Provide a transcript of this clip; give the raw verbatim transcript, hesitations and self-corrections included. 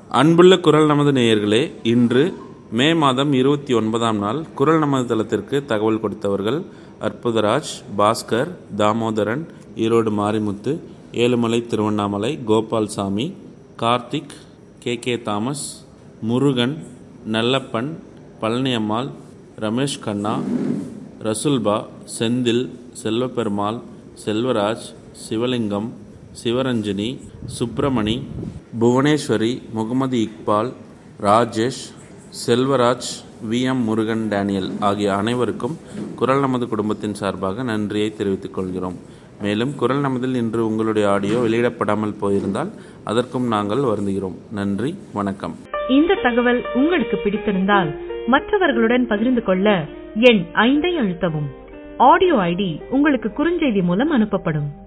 அன்புள்ள குரல் நமது நேயர்களே, இன்று மே மாதம் இருபத்தி ஒன்பதாம் நாள் குரல் நமது தளத்திற்கு தகவல் கொடுத்தவர்கள் Arputharaj, Bhaskar, Damodaran, Erode Marimuthu, Ezhumalai Tiruvannamalai, Gopalsamy, Karthik, K K Thomas, Murugan, Nallappan, Palaniammal, Ramesh Kanna, Rasulpa, Senthil, Selvaperumal, Selvaraj, Sivalingam, Sivaranjani, Subramani, Bhuvaneswari, Mohammed Iqbal, Rajesh, Selvaraj, V M Murugan, Daniel ஆகிய அனைவருக்கும் குரல் நமது குடும்பத்தின் சார்பாக நன்றியை தெரிவித்துக் கொள்கிறோம். மேலும் குரல் நமதில் இன்று உங்களுடைய ஆடியோ வெளியிடப்படாமல் போயிருந்தால் அதற்கும் நாங்கள் வருந்துகிறோம். நன்றி, வணக்கம். இந்த தகவல் உங்களுக்கு பிடித்திருந்தால் மற்றவர்களுடன் பகிர்ந்து கொள்ள எண் ஐந்தை அழுத்தவும். ஆடியோ ஐடி உங்களுக்கு குறுஞ்செய்தி மூலம் அனுப்பப்படும்.